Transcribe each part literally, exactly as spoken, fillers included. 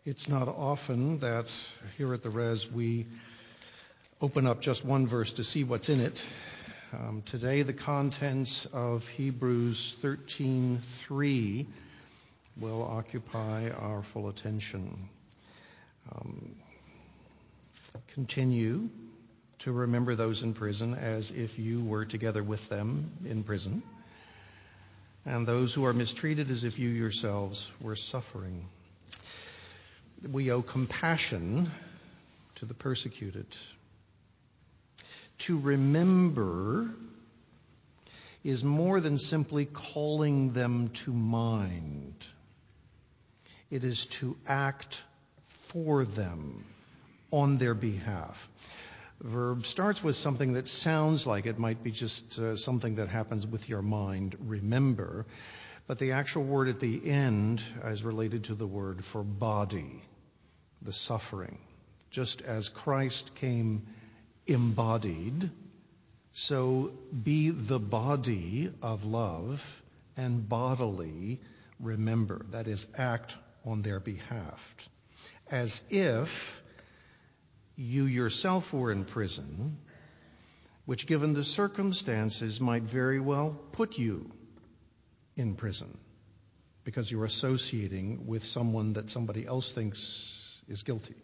It's not often that here at the Res we open up just one verse to see what's in it. Um, today the contents of Hebrews thirteen three will occupy our full attention. Um, continue to remember those in prison as if you were together with them in prison, and those who are mistreated as if you yourselves were suffering. We owe compassion to the persecuted. To remember is more than simply calling them to mind. It is to act for them on their behalf. The verb starts with something that sounds like it might be just uh, something that happens with your mind, remember, but the actual word at the end is related to the word for body, the suffering. Just as Christ came embodied, so be the body of love and bodily remember. That is, act on their behalf. As if you yourself were in prison, which given the circumstances might very well put you in prison because you're associating with someone that somebody else thinks is guilty.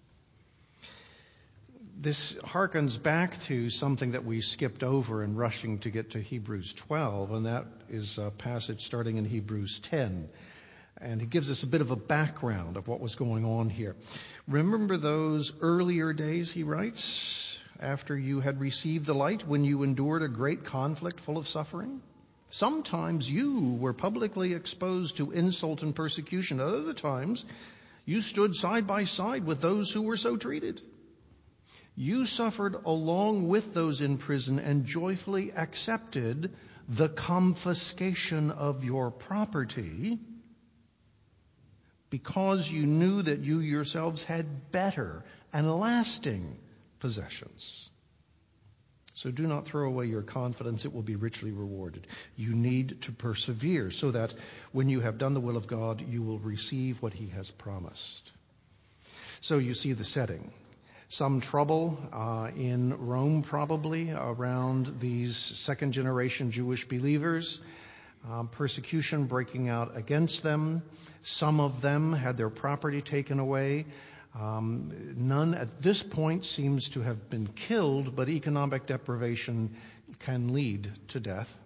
This harkens back to something that we skipped over in rushing to get to Hebrews twelve, and that is a passage starting in Hebrews ten. And it gives us a bit of a background of what was going on here. Remember those earlier days, he writes, after you had received the light, when you endured a great conflict full of suffering? Sometimes you were publicly exposed to insult and persecution. At other times, you stood side by side with those who were so treated. You suffered along with those in prison and joyfully accepted the confiscation of your property because you knew that you yourselves had better and lasting possessions. So do not throw away your confidence. It will be richly rewarded. You need to persevere so that when you have done the will of God, you will receive what he has promised. So you see the setting. Some trouble uh, in Rome probably around these second generation Jewish believers. Um, persecution breaking out against them. Some of them had their property taken away. Um, none at this point seems to have been killed, but economic deprivation can lead to death.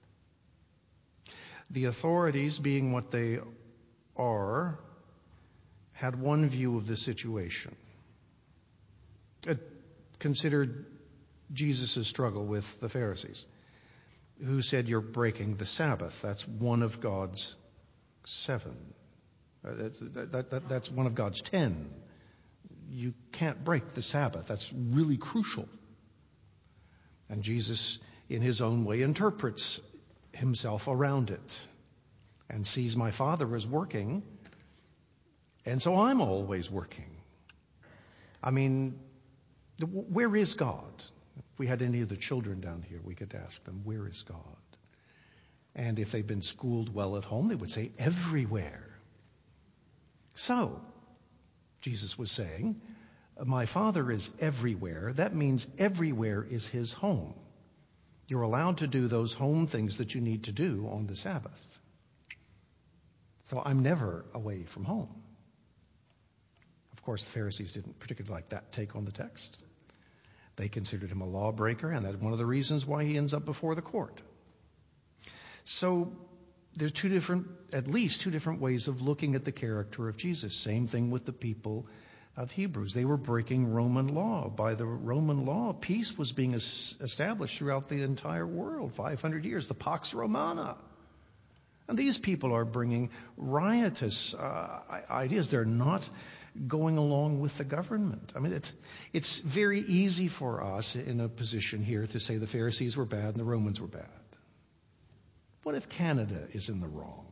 The authorities, being what they are, had one view of the situation. It considered Jesus' struggle with the Pharisees, who said, you're breaking the Sabbath. That's one of God's seven. Uh, that's, that, that, that's one of God's ten. You can't break the Sabbath. That's really crucial. And Jesus, in his own way, interprets himself around it and sees my Father as working, and so I'm always working. I mean, where is God? If we had any of the children down here, we could ask them, where is God? And if they've been schooled well at home, they would say, everywhere. So, Jesus was saying, my Father is everywhere. That means everywhere is his home. You're allowed to do those home things that you need to do on the Sabbath. So I'm never away from home. Of course, the Pharisees didn't particularly like that take on the text. They considered him a lawbreaker, and that's one of the reasons why he ends up before the court. So there's two different, at least two different ways of looking at the character of Jesus. Same thing with the people of Hebrews. They were breaking Roman law. By the Roman law, peace was being established throughout the entire world, five hundred years, the Pax Romana. And these people are bringing riotous uh, ideas. They're not going along with the government. I mean, it's it's very easy for us in a position here to say the Pharisees were bad and the Romans were bad. What if Canada is in the wrong?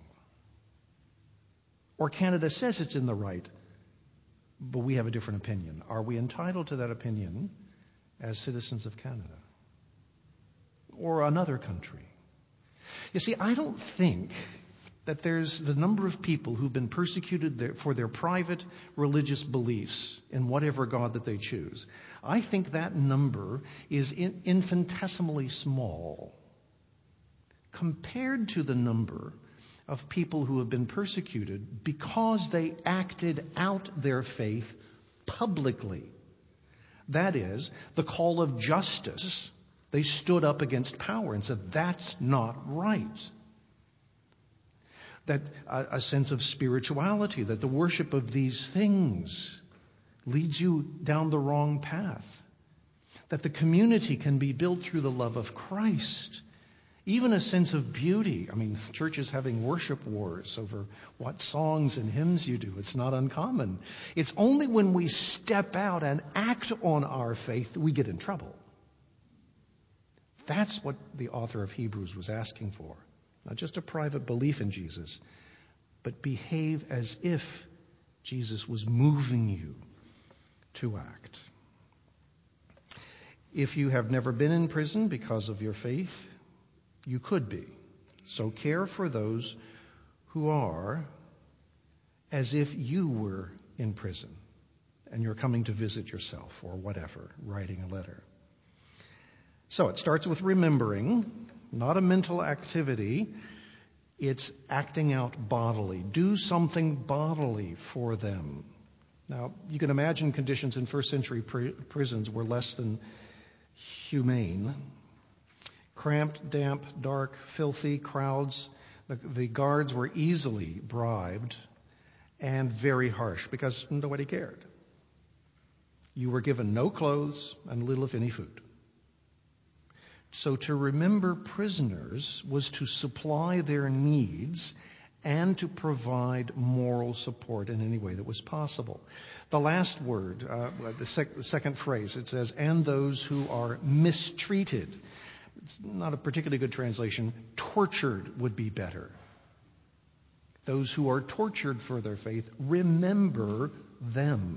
Or Canada says it's in the right, but we have a different opinion. Are we entitled to that opinion as citizens of Canada? Or another country? You see, I don't think that there's the number of people who've been persecuted there for their private religious beliefs in whatever God that they choose. I think that number is in, infinitesimally small compared to the number of people who have been persecuted because they acted out their faith publicly. That is, the call of justice. They stood up against power and said, that's not right. That uh, a sense of spirituality, that the worship of these things leads you down the wrong path. That the community can be built through the love of Christ. Even a sense of beauty. I mean, churches having worship wars over what songs and hymns you do. It's not uncommon. It's only when we step out and act on our faith that we get in trouble. That's what the author of Hebrews was asking for. Not just a private belief in Jesus, but behave as if Jesus was moving you to act. If you have never been in prison because of your faith, you could be. So care for those who are as if you were in prison and you're coming to visit yourself or whatever, writing a letter. So it starts with remembering, not a mental activity. It's acting out bodily. Do something bodily for them. Now, you can imagine conditions in first century pr- prisons were less than humane. Cramped, damp, dark, filthy crowds. The, the guards were easily bribed and very harsh because nobody cared. You were given no clothes and little, if any, food. So to remember prisoners was to supply their needs and to provide moral support in any way that was possible. The last word, uh, the, sec- the second phrase, it says, and those who are mistreated. It's not a particularly good translation. Tortured would be better. Those who are tortured for their faith, remember them.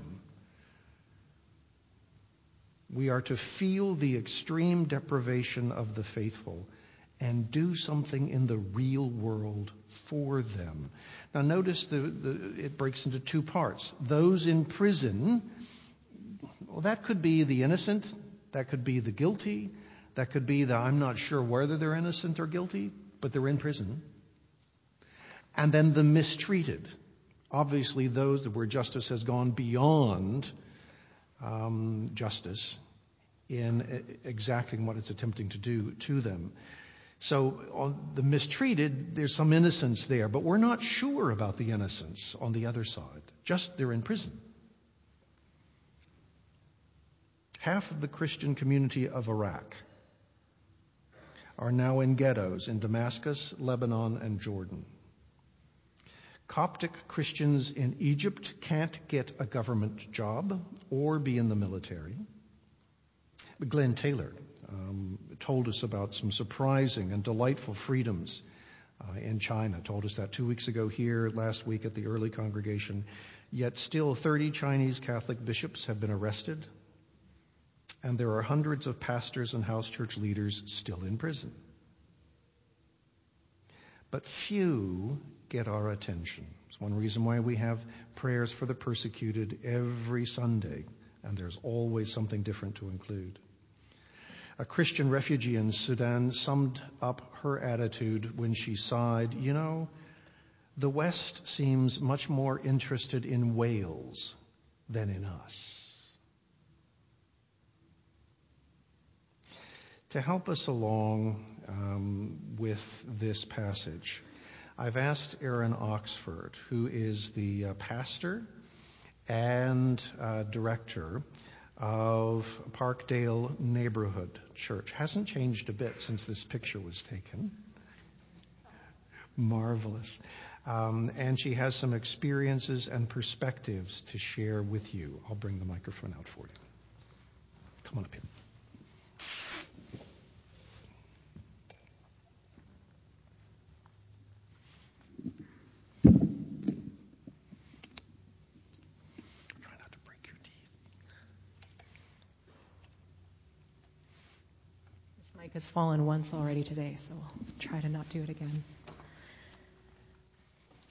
We are to feel the extreme deprivation of the faithful and do something in the real world for them. Now notice the, the, it breaks into two parts. Those in prison, well, that could be the innocent, that could be the guilty, that could be the I'm not sure whether they're innocent or guilty, but they're in prison. And then the mistreated. Obviously those where justice has gone beyond um, justice in exacting what it's attempting to do to them. So on the mistreated, there's some innocence there, but we're not sure about the innocence on the other side. Just they're in prison. Half of the Christian community of Iraq are now in ghettos in Damascus, Lebanon, and Jordan. Coptic Christians in Egypt can't get a government job or be in the military. But Glenn Taylor um, told us about some surprising and delightful freedoms uh, in China. Told us that two weeks ago here, last week at the early congregation. Yet still thirty Chinese Catholic bishops have been arrested. And there are hundreds of pastors and house church leaders still in prison. But few get our attention. It's one reason why we have prayers for the persecuted every Sunday, and there's always something different to include. A Christian refugee in Sudan summed up her attitude when she sighed, you know, the West seems much more interested in Wales than in us. To help us along um, with this passage, I've asked Aaron Oxford, who is the uh, pastor and uh, director of Parkdale Neighborhood Church. Hasn't changed a bit since this picture was taken. Marvelous. Um, and she has some experiences and perspectives to share with you. I'll bring the microphone out for you. Come on up here. Mic has fallen once already today, so I'll try to not do it again.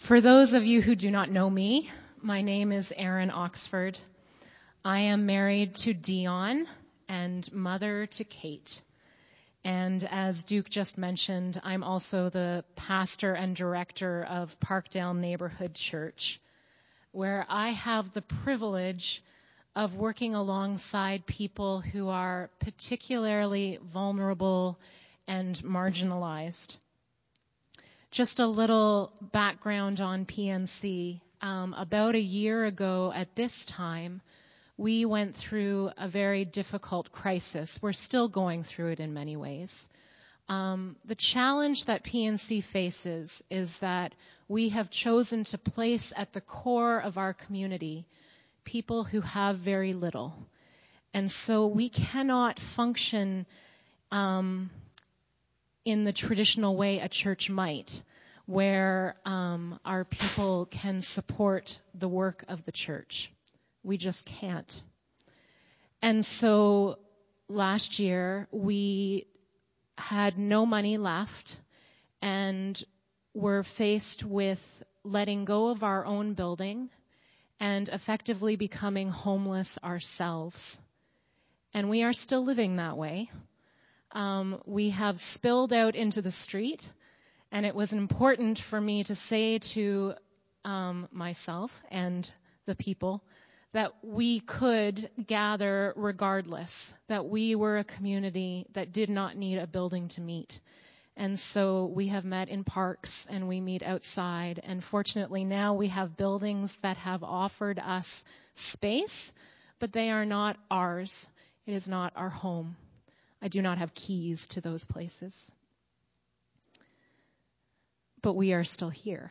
For those of you who do not know me, my name is Erin Oxford. I am married to Dion and mother to Kate. And as Duke just mentioned, I'm also the pastor and director of Parkdale Neighborhood Church, where I have the privilege of working alongside people who are particularly vulnerable and marginalized. Just a little background on P N C. Um, about a year ago at this time, we went through a very difficult crisis. We're still going through it in many ways. Um, the challenge that P N C faces is that we have chosen to place at the core of our community people who have very little. And so we cannot function um, in the traditional way a church might, where um, our people can support the work of the church. We just can't. And so last year we had no money left and were faced with letting go of our own building and effectively becoming homeless ourselves. And we are still living that way. Um, we have spilled out into the street, and it was important for me to say to um, myself and the people that we could gather regardless, that we were a community that did not need a building to meet. And so we have met in parks and we meet outside. And fortunately now we have buildings that have offered us space, but they are not ours. It is not our home. I do not have keys to those places. But we are still here.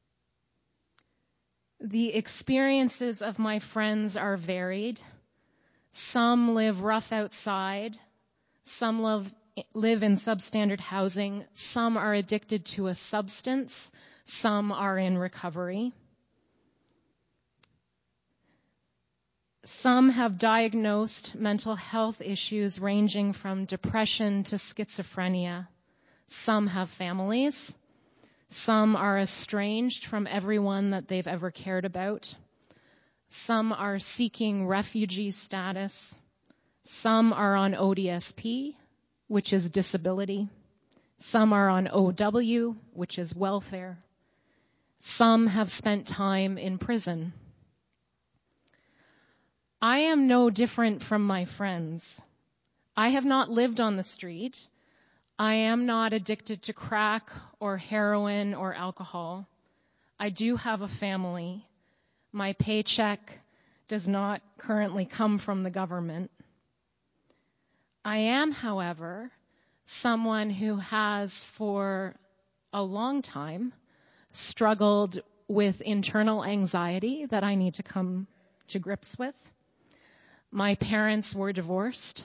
The experiences of my friends are varied. Some live rough outside. Some live, live in substandard housing. Some are addicted to a substance. Some are in recovery. Some have diagnosed mental health issues ranging from depression to schizophrenia. Some have families. Some are estranged from everyone that they've ever cared about. Some are seeking refugee status. Some are on O D S P, which is disability. Some are on O W, which is welfare. Some have spent time in prison. I am no different from my friends. I have not lived on the street. I am not addicted to crack or heroin or alcohol. I do have a family. My paycheck does not currently come from the government. I am, however, someone who has for a long time struggled with internal anxiety that I need to come to grips with. My parents were divorced.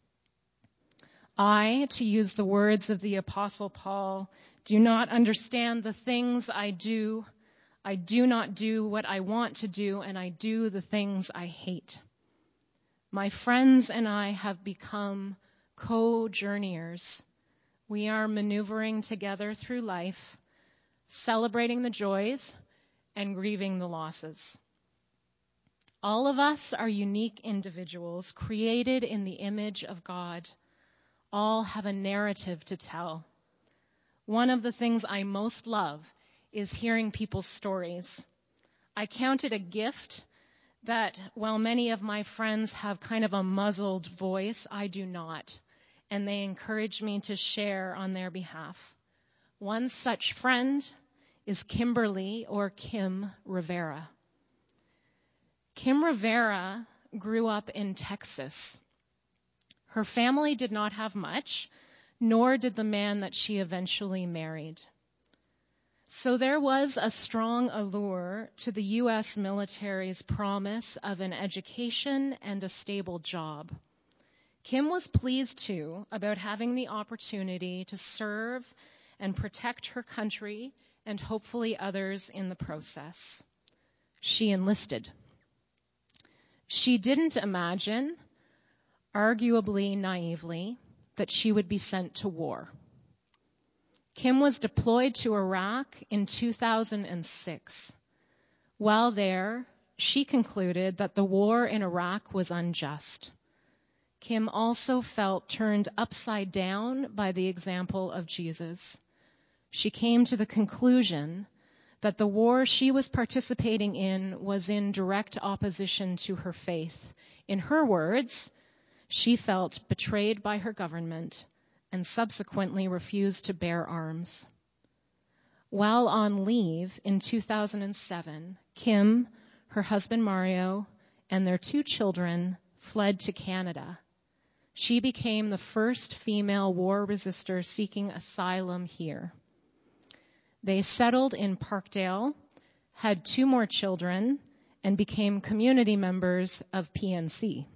I, to use the words of the Apostle Paul, do not understand the things I do. I do not do what I want to do, and I do the things I hate. My friends and I have become co-journeyers. We are maneuvering together through life, celebrating the joys and grieving the losses. All of us are unique individuals created in the image of God. All have a narrative to tell. One of the things I most love is hearing people's stories. I count it a gift that while many of my friends have kind of a muzzled voice, I do not. And they encourage me to share on their behalf. One such friend is Kimberly or Kim Rivera. Kim Rivera grew up in Texas. Her family did not have much, nor did the man that she eventually married. So there was a strong allure to the U S military's promise of an education and a stable job. Kim was pleased, too, about having the opportunity to serve and protect her country and hopefully others in the process. She enlisted. She didn't imagine, arguably naively, that she would be sent to war. Kim was deployed to Iraq in two thousand six. While there, she concluded that the war in Iraq was unjust. Kim also felt turned upside down by the example of Jesus. She came to the conclusion that the war she was participating in was in direct opposition to her faith. In her words, she felt betrayed by her government and subsequently refused to bear arms. While on leave in two thousand seven, Kim, her husband Mario, and their two children fled to Canada. She became the first female war resister seeking asylum here. They settled in Parkdale, had two more children, and became community members of P N C.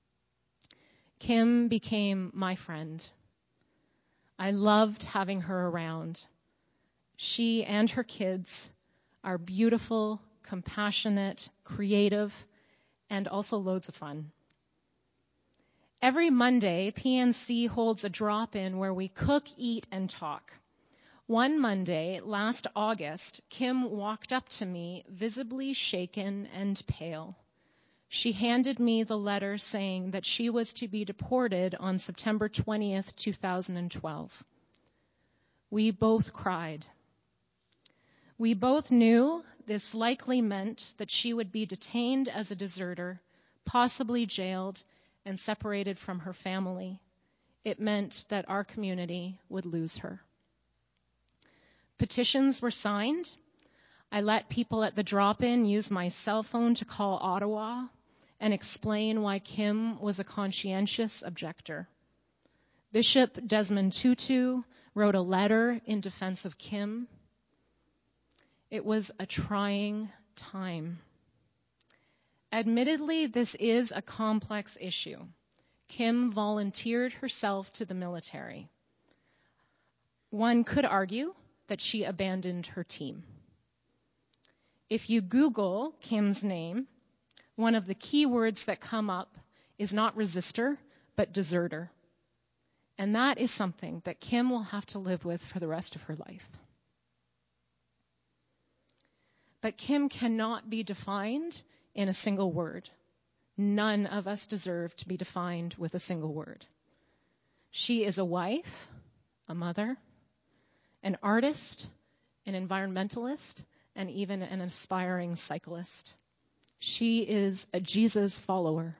Kim became my friend. I loved having her around. She and her kids are beautiful, compassionate, creative, and also loads of fun. Every Monday, P N C holds a drop-in where we cook, eat, and talk. One Monday, last August, Kim walked up to me, visibly shaken and pale. She handed me the letter saying that she was to be deported on September twentieth, two thousand twelve. We both cried. We both knew this likely meant that she would be detained as a deserter, possibly jailed, and separated from her family. It meant that our community would lose her. Petitions were signed. I let people at the drop-in use my cell phone to call Ottawa and explain why Kim was a conscientious objector. Bishop Desmond Tutu wrote a letter in defense of Kim. It was a trying time. Admittedly, this is a complex issue. Kim volunteered herself to the military. One could argue that she abandoned her team. If you Google Kim's name, one of the key words that come up is not resistor, but deserter. And that is something that Kim will have to live with for the rest of her life. But Kim cannot be defined in a single word. None of us deserve to be defined with a single word. She is a wife, a mother, an artist, an environmentalist, and even an aspiring cyclist. She is a Jesus follower.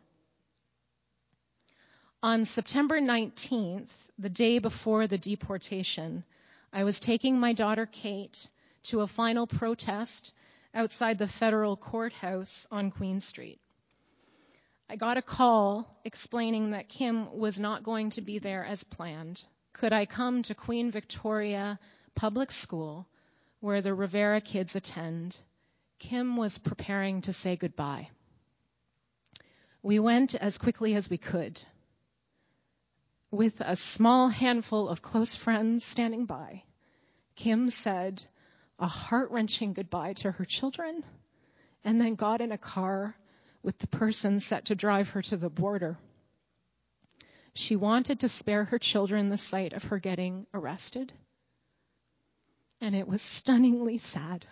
On September nineteenth, the day before the deportation, I was taking my daughter Kate to a final protest outside the federal courthouse on Queen Street. I got a call explaining that Kim was not going to be there as planned. Could I come to Queen Victoria Public School, where the Rivera kids attend? Kim was preparing to say goodbye. We went as quickly as we could. With a small handful of close friends standing by, Kim said a heart-wrenching goodbye to her children, and then got in a car with the person set to drive her to the border. She wanted to spare her children the sight of her getting arrested, and it was stunningly sad.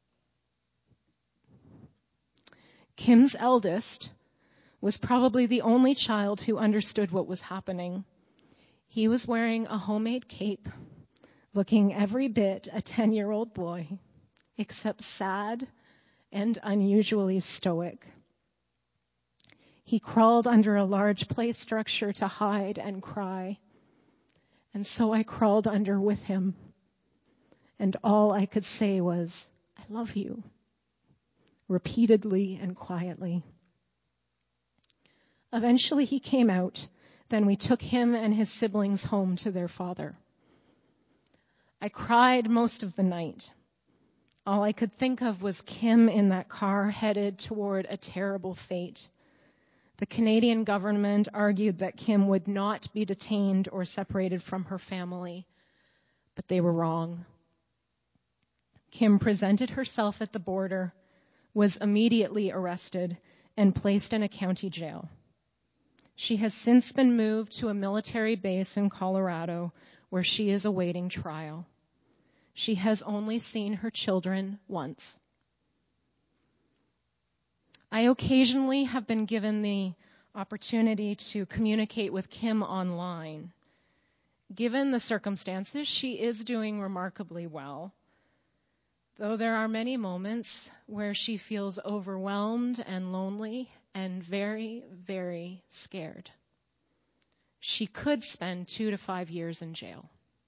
Kim's eldest was probably the only child who understood what was happening. He was wearing a homemade cape, looking every bit a ten-year-old boy, except sad and unusually stoic. He crawled under a large play structure to hide and cry, and so I crawled under with him, and all I could say was, "I love you," repeatedly and quietly. Eventually he came out. Then we took him and his siblings home to their father. I cried most of the night. All I could think of was Kim in that car headed toward a terrible fate. The Canadian government argued that Kim would not be detained or separated from her family, but they were wrong. Kim presented herself at the border, was immediately arrested, and placed in a county jail. She has since been moved to a military base in Colorado, where she is awaiting trial. She has only seen her children once. I occasionally have been given the opportunity to communicate with Kim online. Given the circumstances, she is doing remarkably well, though there are many moments where she feels overwhelmed and lonely and very, very scared. She could spend two to five years in jail.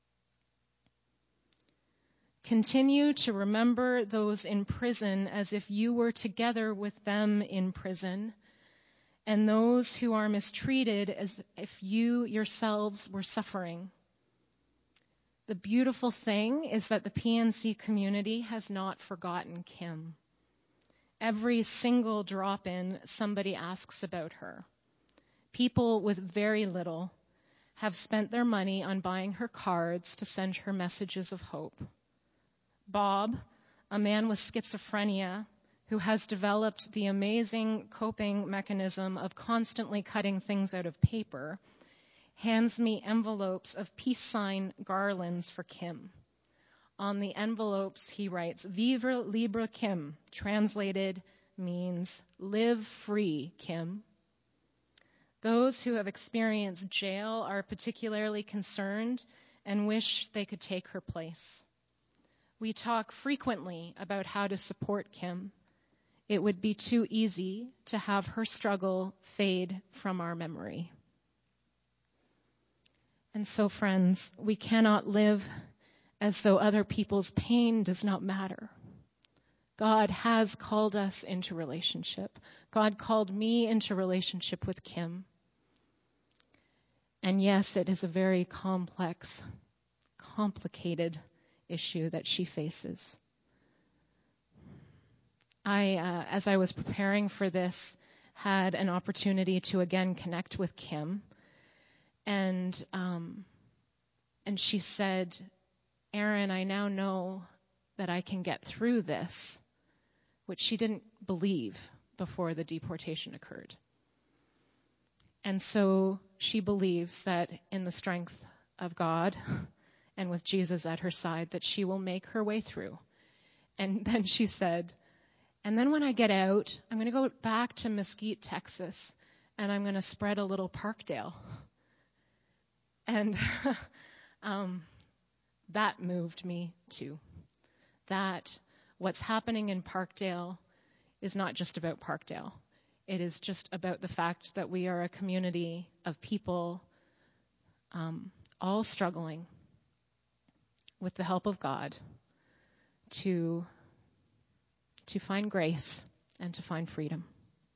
Continue to remember those in prison as if you were together with them in prison, and those who are mistreated as if you yourselves were suffering. The beautiful thing is that the P N C community has not forgotten Kim. Every single drop-in, somebody asks about her. People with very little have spent their money on buying her cards to send her messages of hope. Bob, a man with schizophrenia who has developed the amazing coping mechanism of constantly cutting things out of paper, hands me envelopes of peace sign garlands for Kim. On the envelopes, he writes, Vivre libre Kim, translated means live free, Kim. Those who have experienced jail are particularly concerned and wish they could take her place. We talk frequently about how to support Kim. It would be too easy to have her struggle fade from our memory. And so, friends, we cannot live as though other people's pain does not matter. God has called us into relationship. God called me into relationship with Kim. And yes, it is a very complex, complicated issue that she faces. I, uh, as I was preparing for this, had an opportunity to again connect with Kim. And um, and she said, Aaron, I now know that I can get through this, which she didn't believe before the deportation occurred. And so she believes that in the strength of God and with Jesus at her side, that she will make her way through. And then she said, and then when I get out, I'm going to go back to Mesquite, Texas, and I'm going to spread a little Parkdale. And um, that moved me too. That what's happening in Parkdale is not just about Parkdale. It is just about the fact that we are a community of people um, all struggling with the help of God to, to find grace and to find freedom.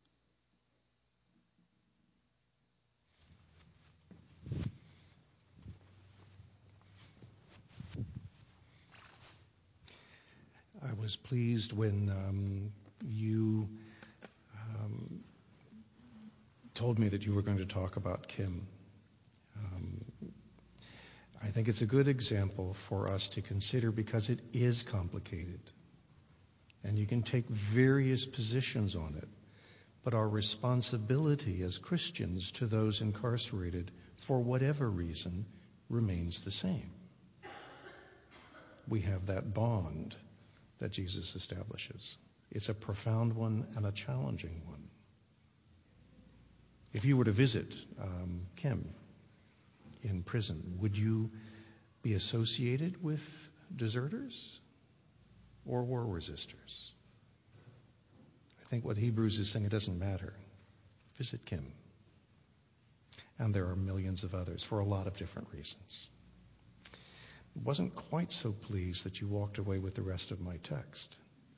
I was pleased when um, you um, told me that you were going to talk about Kim. Um, I think it's a good example for us to consider because it is complicated. And you can take various positions on it. But our responsibility as Christians to those incarcerated, for whatever reason, remains the same. We have that bond that Jesus establishes. It's a profound one and a challenging one. If you were to visit um, Kim in prison, would you be associated with deserters or war resistors? I think what Hebrews is saying, it doesn't matter. Visit Kim. And there are millions of others for a lot of different reasons. Wasn't quite so pleased that you walked away with the rest of my text.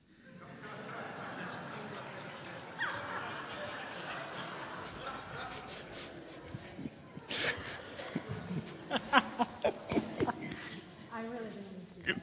I really didn't.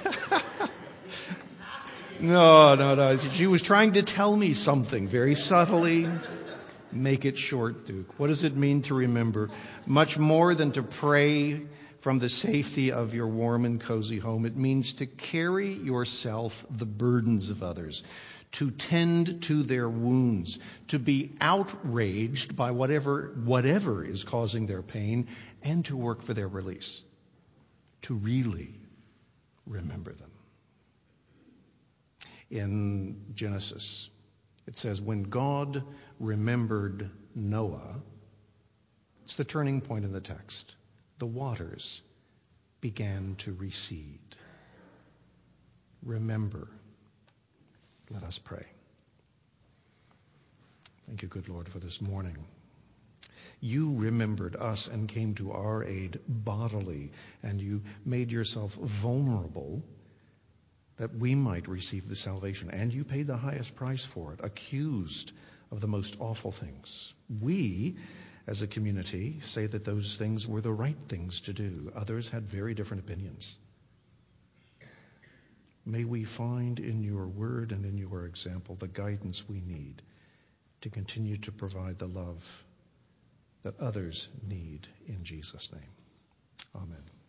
No, no, no. She was trying to tell me something very subtly. Make it short, Duke. What does it mean to remember? Much more than to pray from the safety of your warm and cozy home. It means to carry yourself the burdens of others, to tend to their wounds, to be outraged by whatever, whatever is causing their pain, and to work for their release. To really remember them. In Genesis, it says, when God remembered Noah, it's the turning point in the text, the waters began to recede. Remember. Let us pray. Thank you, good Lord, for this morning. You remembered us and came to our aid bodily, and you made yourself vulnerable that we might receive the salvation. And you paid the highest price for it, accused of the most awful things. We, as a community, say that those things were the right things to do. Others had very different opinions. May we find in your word and in your example the guidance we need to continue to provide the love that others need in Jesus' name. Amen.